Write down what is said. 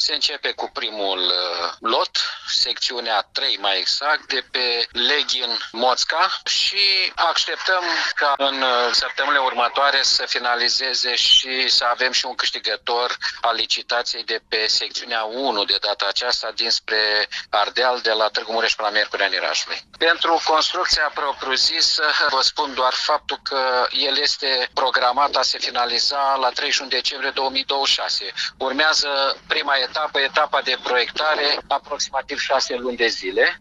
Se începe cu primul lot, secțiunea 3 mai exact, de pe Leghin-Moțca și așteptăm ca în săptămânile următoare să finalizeze și să avem și un câștigător al licitației de pe secțiunea 1 de data aceasta dinspre Ardeal, de la Târgu Mureș până la Miercurea Nirașului. Pentru construcția propriu-zisă, vă spun doar faptul că el este programat a se finaliza la 31 decembrie 2026. Urmează prima etapă, etapa de proiectare, aproximativ 6 luni de zile.